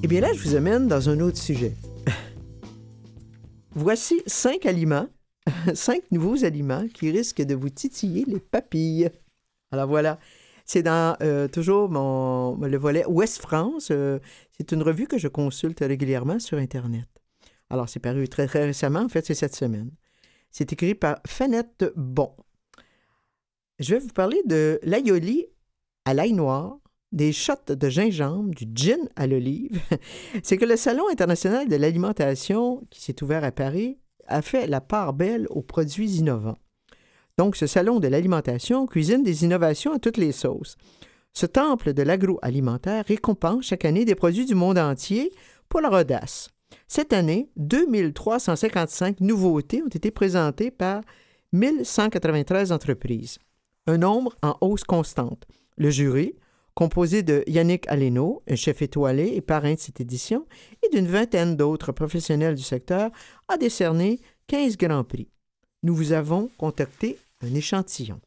Speaker 1: bien là, je vous amène dans un autre sujet. Voici 5 aliments, 5 nouveaux aliments qui risquent de vous titiller les papilles. Alors voilà, c'est dans toujours le volet Ouest France. C'est une revue que je consulte régulièrement sur Internet. Alors, c'est paru très, très récemment. En fait, c'est cette semaine. C'est écrit par Fanette Bon. Je vais vous parler de l'aioli à l'ail noir, des shots de gingembre, du gin à l'olive. C'est que le Salon international de l'alimentation, qui s'est ouvert à Paris, a fait la part belle aux produits innovants. Donc, ce salon de l'alimentation cuisine des innovations à toutes les sauces. Ce temple de l'agroalimentaire récompense chaque année des produits du monde entier pour leur audace. Cette année, 2355 nouveautés ont été présentées par 1193 entreprises, un nombre en hausse constante. Le jury, composé de Yannick Aleno, un chef étoilé et parrain de cette édition, et d'une vingtaine d'autres professionnels du secteur, a décerné 15 grands prix. Nous vous avons contacté un échantillon.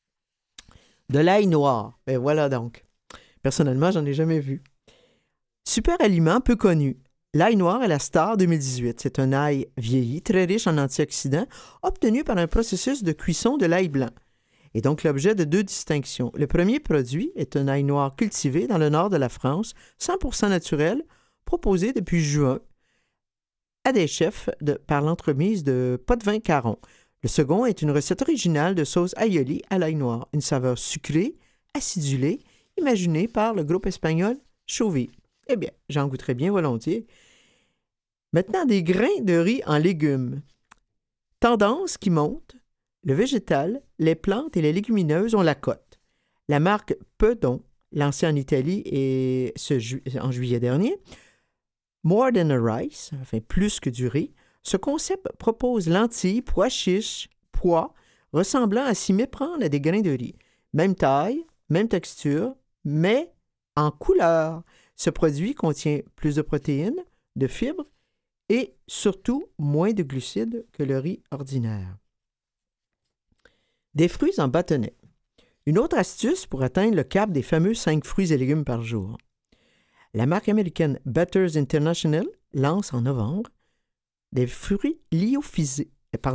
Speaker 1: De l'ail noir, ben voilà donc. Personnellement, j'en ai jamais vu. Super aliment peu connu. L'ail noir est la star 2018. C'est un ail vieilli, très riche en antioxydants, obtenu par un processus de cuisson de l'ail blanc. Et donc l'objet de 2 distinctions. Le premier produit est un ail noir cultivé dans le nord de la France, 100% naturel, proposé depuis juin à des chefs par l'entremise de Potvin Caron. Le second est une recette originale de sauce aioli à l'ail noir, une saveur sucrée, acidulée, imaginée par le groupe espagnol Chauvi. Eh bien, j'en goûterais bien volontiers. Maintenant, des grains de riz en légumes. Tendance qui monte, le végétal, les plantes et les légumineuses ont la cote. La marque Pedon, lancée en Italie en juillet dernier, More Than a Rice, enfin plus que du riz, ce concept propose lentilles, pois chiches, pois, ressemblant à s'y méprendre à des grains de riz. Même taille, même texture, mais en couleur. Ce produit contient plus de protéines, de fibres et surtout moins de glucides que le riz ordinaire. Des fruits en bâtonnets. Une autre astuce pour atteindre le cap des fameux 5 fruits et légumes par jour. La marque américaine Batters International lance en novembre des fruits lyophilisés,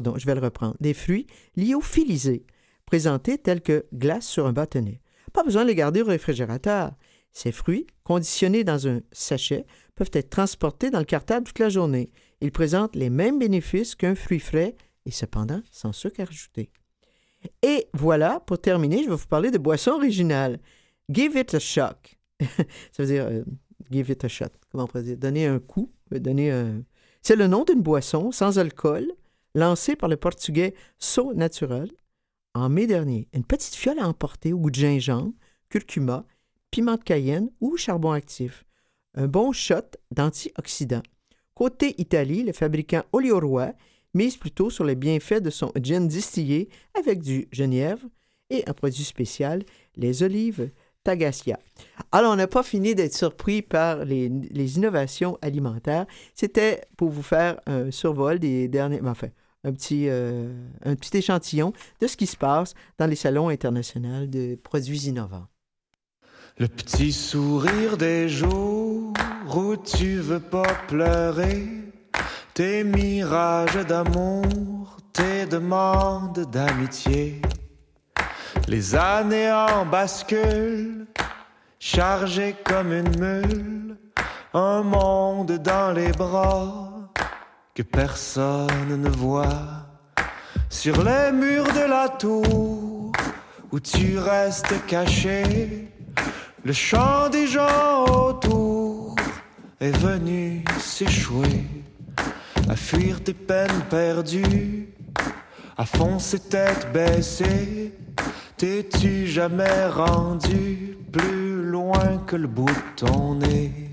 Speaker 1: présentés tels que glace sur un bâtonnet. Pas besoin de les garder au réfrigérateur. Ces fruits, conditionnés dans un sachet, peuvent être transportés dans le cartable toute la journée. Ils présentent les mêmes bénéfices qu'un fruit frais et cependant sans sucre ajouté. Et voilà, pour terminer, je vais vous parler de boissons originales. Give it a shot. Ça veut dire give it a shot. Comment on pourrait dire? Donner un coup. C'est le nom d'une boisson sans alcool lancée par le portugais So Natural en mai dernier. Une petite fiole à emporter au goût de gingembre, curcuma, piment de cayenne ou charbon actif. Un bon shot d'antioxydants. Côté Italie, le fabricant Olio-Roi mise plutôt sur les bienfaits de son gin distillé avec du genièvre et un produit spécial, les olives Tagassia. Alors, on n'a pas fini d'être surpris par les innovations alimentaires. C'était pour vous faire un survol des derniers... Enfin, un petit échantillon de ce qui se passe dans les salons internationaux de produits innovants.
Speaker 5: Le petit sourire des jours où tu veux pas pleurer, tes mirages d'amour, tes demandes d'amitié, les années en bascule, chargées comme une mule, un monde dans les bras que personne ne voit. Sur les murs de la tour où tu restes caché, le chant des gens autour est venu s'échouer, à fuir tes peines perdues, à foncer tête baissée. T'es-tu jamais rendu plus loin que le bout de ton nez?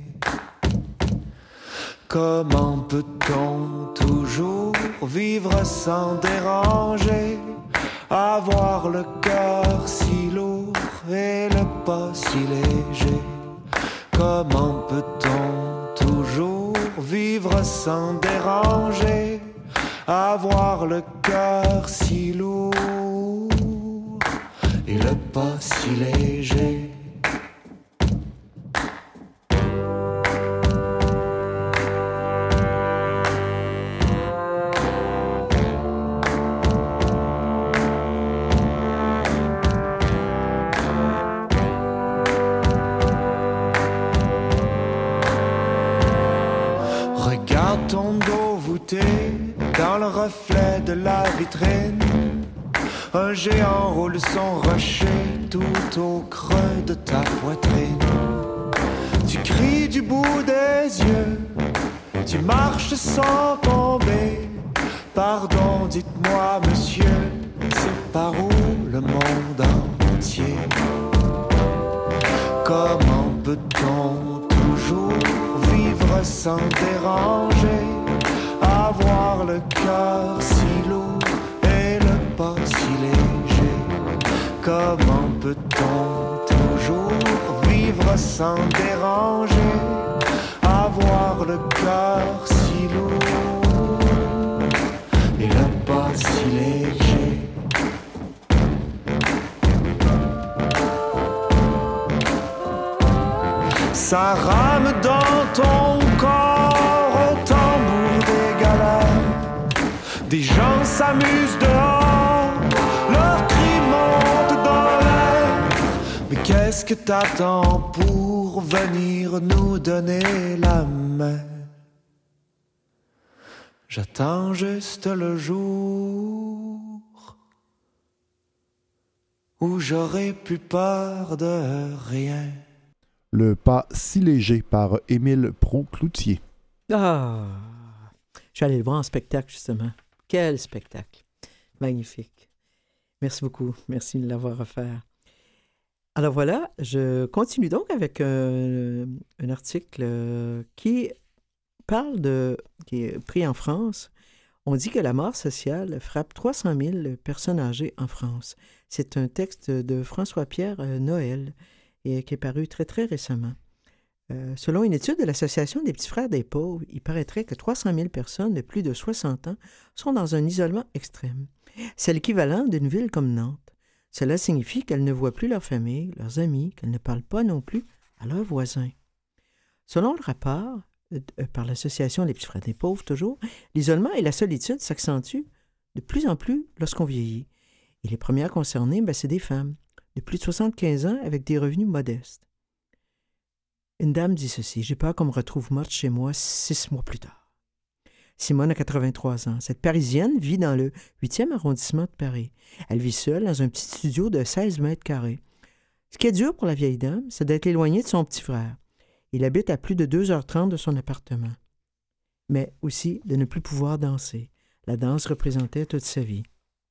Speaker 5: Comment peut-on toujours vivre sans déranger, avoir le cœur si lourd et le pas si léger? Comment peut-on toujours vivre sans déranger, avoir le cœur si lourd et le pas si léger? vitrine. Un géant roule son rocher tout au creux de ta poitrine. Tu cries du bout des yeux, tu marches sans tomber. Pardon, dites-moi, monsieur, c'est par où le monde entier? Comment peut-on toujours vivre sans déranger, avoir le cœur si lourd et le pas si léger? Comment peut-on toujours vivre sans déranger, avoir le cœur si lourd et le pas si léger? Ça rame dans ton corps au tambour des galères. Des gens s'amusent dehors, leurs cris montent dans l'air. Mais qu'est-ce que t'attends pour venir nous donner la main? J'attends juste le jour où j'aurai plus peur de rien.
Speaker 3: Le pas si léger par Émile Proucloutier.
Speaker 1: Ah! Je suis allé le voir en spectacle, justement. Quel spectacle! Magnifique. Merci beaucoup. Merci de l'avoir offert. Alors voilà, je continue donc avec un article qui parle qui est pris en France. On dit que la mort sociale frappe 300 000 personnes âgées en France. C'est un texte de François-Pierre Noël et qui est paru très, très récemment. Selon une étude de l'Association des petits frères des pauvres, il paraîtrait que 300 000 personnes de plus de 60 ans sont dans un isolement extrême. C'est l'équivalent d'une ville comme Nantes. Cela signifie qu'elles ne voient plus leur famille, leurs amis, qu'elles ne parlent pas non plus à leurs voisins. Selon le rapport par l'Association des petits frères des pauvres, toujours, l'isolement et la solitude s'accentuent de plus en plus lorsqu'on vieillit. Et les premières concernées, c'est des femmes de plus de 75 ans avec des revenus modestes. Une dame dit ceci: « J'ai peur qu'on me retrouve morte chez moi 6 mois plus tard. » Simone a 83 ans. Cette Parisienne vit dans le 8e arrondissement de Paris. Elle vit seule dans un petit studio de 16 mètres carrés. Ce qui est dur pour la vieille dame, c'est d'être éloignée de son petit frère. Il habite à plus de 2h30 de son appartement. Mais aussi de ne plus pouvoir danser. La danse représentait toute sa vie.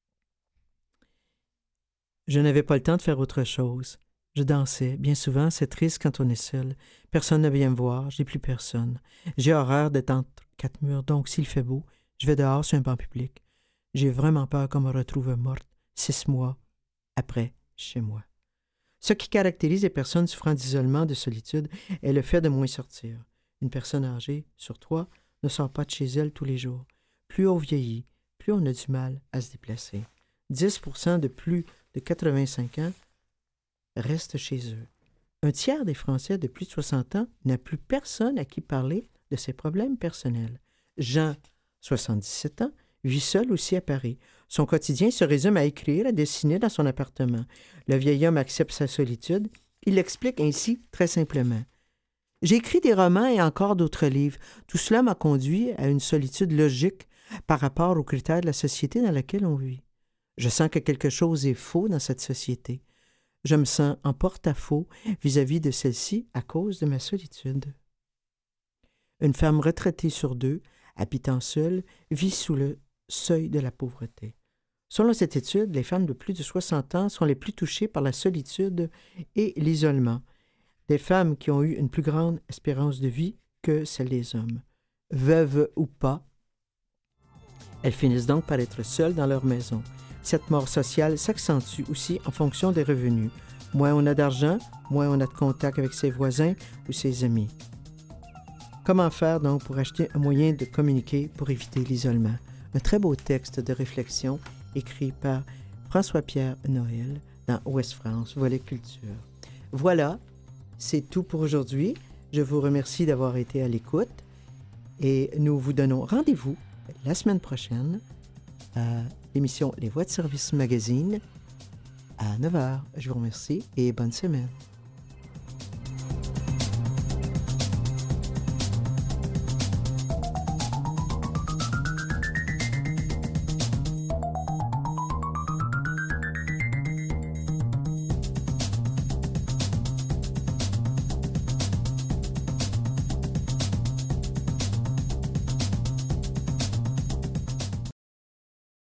Speaker 1: Je n'avais pas le temps de faire autre chose. Je dansais. Bien souvent, c'est triste quand on est seul. Personne ne vient me voir, j'ai plus personne. J'ai horreur d'être entre 4 murs, donc s'il fait beau, je vais dehors sur un banc public. J'ai vraiment peur qu'on me retrouve morte 6 mois après chez moi. Ce qui caractérise les personnes souffrant d'isolement, de solitude, est le fait de moins sortir. Une personne âgée sur 3 ne sort pas de chez elle tous les jours. Plus on vieillit, plus on a du mal à se déplacer. 10% de plus de 85 ans restent chez eux. Un tiers des Français de plus de 60 ans n'a plus personne à qui parler de ses problèmes personnels. Jean, 77 ans, vit seul aussi à Paris. Son quotidien se résume à écrire, à dessiner dans son appartement. Le vieil homme accepte sa solitude. Il l'explique ainsi très simplement. « J'ai écrit des romans et encore d'autres livres. Tout cela m'a conduit à une solitude logique par rapport aux critères de la société dans laquelle on vit. Je sens que quelque chose est faux dans cette société. Je me sens en porte-à-faux vis-à-vis de celle-ci à cause de ma solitude. » Une femme retraitée sur 2, habitant seule, vit sous le seuil de la pauvreté. Selon cette étude, les femmes de plus de 60 ans sont les plus touchées par la solitude et l'isolement. Des femmes qui ont eu une plus grande espérance de vie que celle des hommes. Veuves ou pas, elles finissent donc par être seules dans leur maison. Cette mort sociale s'accentue aussi en fonction des revenus. Moins on a d'argent, moins on a de contact avec ses voisins ou ses amis. Comment faire donc pour acheter un moyen de communiquer pour éviter l'isolement? Un très beau texte de réflexion écrit par François-Pierre Noël dans Ouest France, volet culture. Voilà, c'est tout pour aujourd'hui. Je vous remercie d'avoir été à l'écoute et nous vous donnons rendez-vous la semaine prochaine à l'émission Les Voix de service magazine à 9h. Je vous remercie et bonne semaine.